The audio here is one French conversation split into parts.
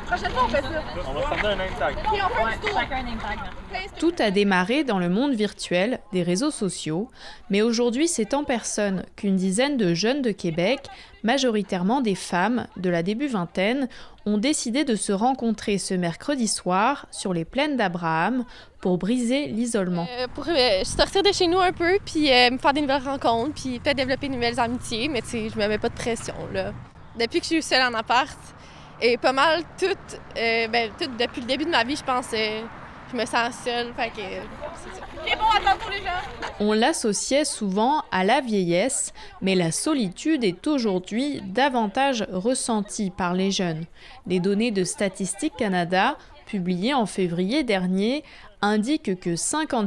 Prochaine fois, on fait ça. On va se prendre un name tag. Puis on fait un petit tour. Chacun un name tag. Tout a démarré dans le monde virtuel des réseaux sociaux, mais aujourd'hui c'est en personne qu'une dizaine de jeunes de Québec, majoritairement des femmes de la début vingtaine, ont décidé de se rencontrer ce mercredi soir sur les plaines d'Abraham pour briser l'isolement. Pour sortir de chez nous un peu, puis me faire des nouvelles rencontres, puis peut-être développer de nouvelles amitiés, mais tu sais, je me mets pas de pression, là. Depuis que je suis seule en appart, et pas mal tout depuis le début de ma vie, je pense, je me sens seule, fait que c'est ça. OK, bon, à tantôt, les gens. On l'associait souvent à la vieillesse, mais la solitude est aujourd'hui davantage ressentie par les jeunes. Les données de Statistique Canada, publiées en février dernier, indiquent que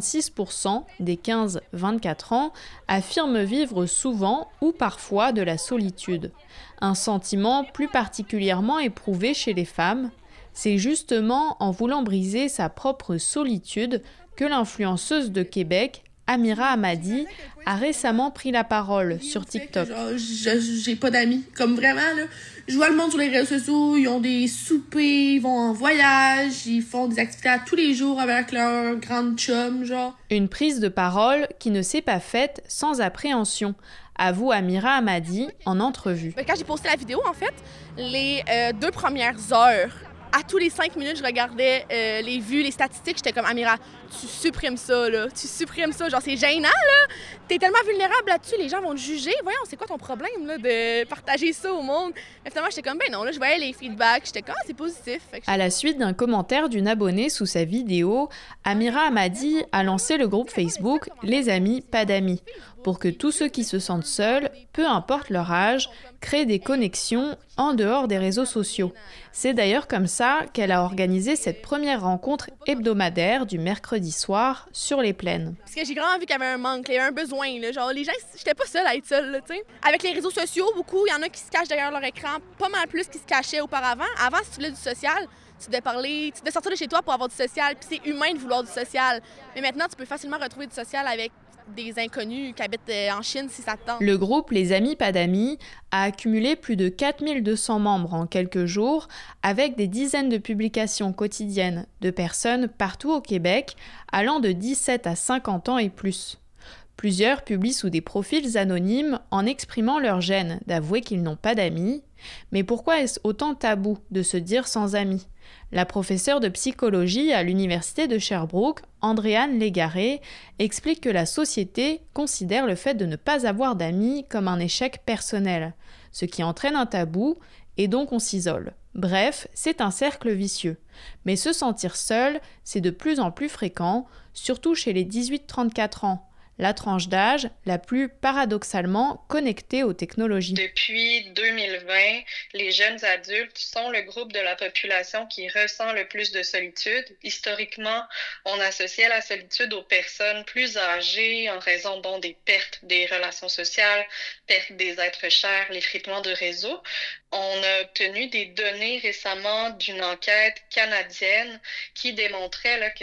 56% des 15-24 ans affirment vivre souvent ou parfois de la solitude. Un sentiment plus particulièrement éprouvé chez les femmes. C'est justement en voulant briser sa propre solitude que l'influenceuse de Québec, Amira Hamadi, a récemment pris la parole sur TikTok. Genre, j'ai pas d'amis. Comme vraiment, là, je vois le monde sur les réseaux sociaux, ils ont des soupers, ils vont en voyage, ils font des activités à tous les jours avec leur grande chum, genre. Une prise de parole qui ne s'est pas faite sans appréhension, avoue Amira Hamadi en entrevue. Quand j'ai posté la vidéo, en fait, les 2 premières heures, à tous les 5 minutes, je regardais les vues, les statistiques. J'étais comme, Amira, tu supprimes ça, là. Tu supprimes ça. Genre, c'est gênant, là. T'es tellement vulnérable là-dessus. Les gens vont te juger. Voyons, c'est quoi ton problème, là, de partager ça au monde? Mais finalement, j'étais comme, ben non, là, je voyais les feedbacks. J'étais comme, ah, c'est positif. À la suite d'un commentaire d'une abonnée sous sa vidéo, Amira Hamadi a lancé le groupe Facebook « Les Amis, pas d'amis » pour que tous ceux qui se sentent seuls, peu importe leur âge, créent des connexions en dehors des réseaux sociaux. C'est d'ailleurs comme ça qu'elle a organisé cette première rencontre hebdomadaire du mercredi soir sur les plaines. Parce que j'ai vraiment vu qu'il y avait un manque, il y avait un besoin. Là. Genre, les gens, j'étais pas seule à être seule, là, tu sais. Avec les réseaux sociaux, beaucoup, il y en a qui se cachent derrière leur écran, pas mal plus qu'ils se cachaient auparavant. Avant, si tu voulais du social, tu devais parler, tu devais sortir de chez toi pour avoir du social, puis c'est humain de vouloir du social. Mais maintenant, tu peux facilement retrouver du social avec des inconnus qui habitent en Chine si ça te tente. Le groupe Les Amis Pas d'Amis a accumulé plus de 4200 membres en quelques jours, avec des dizaines de publications quotidiennes de personnes partout au Québec, allant de 17 à 50 ans et plus. Plusieurs publient sous des profils anonymes en exprimant leur gêne d'avouer qu'ils n'ont pas d'amis. Mais pourquoi est-ce autant tabou de se dire sans amis ? La professeure de psychologie à l'université de Sherbrooke, Andréane Légaré, explique que la société considère le fait de ne pas avoir d'amis comme un échec personnel, ce qui entraîne un tabou et donc on s'isole. Bref, c'est un cercle vicieux. Mais se sentir seul, c'est de plus en plus fréquent, surtout chez les 18-34 ans. La tranche d'âge la plus paradoxalement connectée aux technologies. Depuis 2020, les jeunes adultes sont le groupe de la population qui ressent le plus de solitude. Historiquement, on associait la solitude aux personnes plus âgées en raison des pertes des relations sociales, perte des êtres chers, l'effritement de réseau. On a obtenu des données récemment d'une enquête canadienne qui démontrait que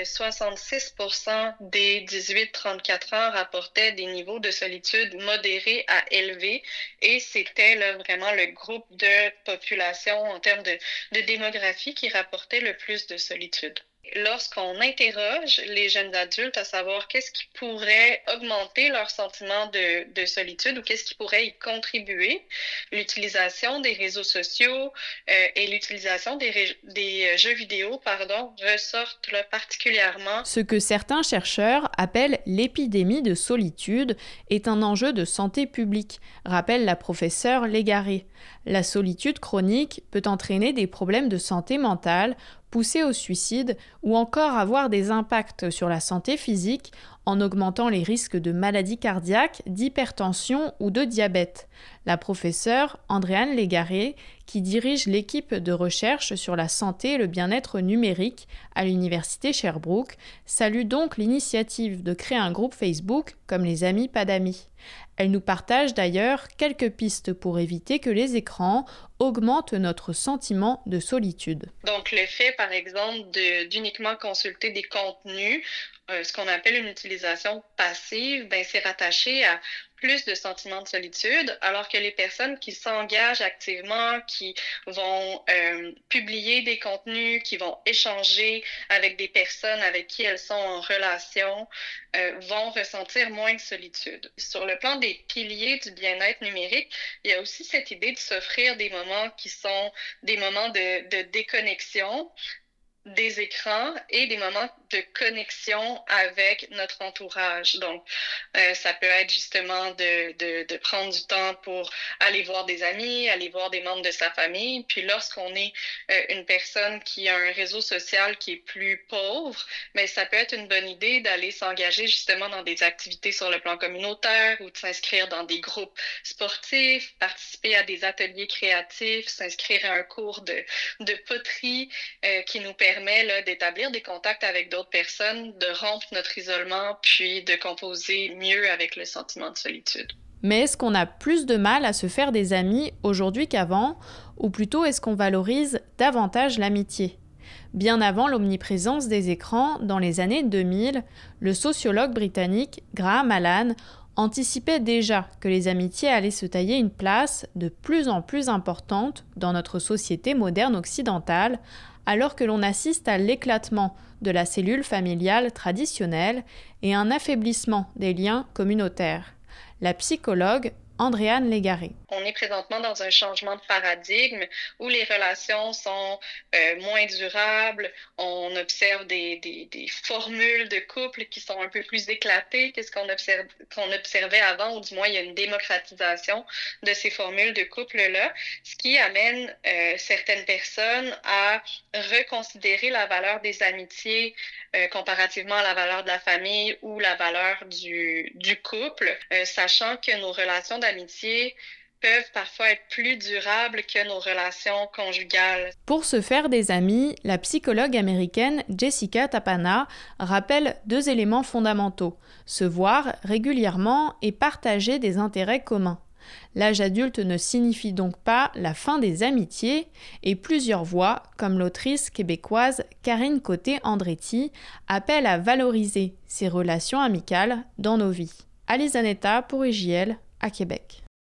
66% des 18-34 ans rapportaient des niveaux de solitude modérés à élevés et c'était vraiment le groupe de population en termes de démographie qui rapportait le plus de solitude. Lorsqu'on interroge les jeunes adultes à savoir qu'est-ce qui pourrait augmenter leur sentiment de solitude ou qu'est-ce qui pourrait y contribuer, l'utilisation des réseaux sociaux et l'utilisation des jeux vidéo ressortent particulièrement. Ce que certains chercheurs appellent l'épidémie de solitude est un enjeu de santé publique, rappelle la professeure Légaré. La solitude chronique peut entraîner des problèmes de santé mentale, pousser au suicide ou encore avoir des impacts sur la santé physique en augmentant les risques de maladies cardiaques, d'hypertension ou de diabète. La professeure Andréane Légaré, qui dirige l'équipe de recherche sur la santé et le bien-être numérique à l'université Sherbrooke, salue donc l'initiative de créer un groupe Facebook comme les Amis Pas d'Amis. Elle nous partage d'ailleurs quelques pistes pour éviter que les écrans augmentent notre sentiment de solitude. Donc le fait, par exemple, d'uniquement consulter des contenus, ce qu'on appelle une utilisation passive, c'est rattaché à plus de sentiments de solitude, alors que les personnes qui s'engagent activement, qui vont publier des contenus, qui vont échanger avec des personnes avec qui elles sont en relation, vont ressentir moins de solitude. Sur le plan des piliers du bien-être numérique, il y a aussi cette idée de s'offrir des moments qui sont des moments de déconnexion des écrans et des moments de connexion avec notre entourage. Donc, ça peut être justement de prendre du temps pour aller voir des amis, aller voir des membres de sa famille. Puis lorsqu'on est une personne qui a un réseau social qui est plus pauvre, mais ça peut être une bonne idée d'aller s'engager justement dans des activités sur le plan communautaire ou de s'inscrire dans des groupes sportifs, participer à des ateliers créatifs, s'inscrire à un cours de poterie qui nous permet là, d'établir des contacts avec d'autres personnes, de rompre notre isolement, puis de composer mieux avec le sentiment de solitude. Mais est-ce qu'on a plus de mal à se faire des amis aujourd'hui qu'avant, ou plutôt est-ce qu'on valorise davantage l'amitié ? Bien avant l'omniprésence des écrans, dans les années 2000, le sociologue britannique Graham Allan anticipait déjà que les amitiés allaient se tailler une place de plus en plus importante dans notre société moderne occidentale, alors que l'on assiste à l'éclatement de la cellule familiale traditionnelle et un affaiblissement des liens communautaires. La psychologue Andréane Légaré. On est présentement dans un changement de paradigme où les relations sont moins durables. On observe des formules de couple qui sont un peu plus éclatées que ce qu'on observait avant, ou du moins il y a une démocratisation de ces formules de couple-là, ce qui amène certaines personnes à reconsidérer la valeur des amitiés comparativement à la valeur de la famille ou la valeur du couple, sachant que nos relations d'amitié peuvent parfois être plus durables que nos relations conjugales. Pour se faire des amis, la psychologue américaine Jessica Tapana rappelle 2 éléments fondamentaux: se voir régulièrement et partager des intérêts communs. L'âge adulte ne signifie donc pas la fin des amitiés, et plusieurs voix, comme l'autrice québécoise Karine Côté-Andretti, appellent à valoriser ces relations amicales dans nos vies. Alice Zanetta pour IJL à Québec.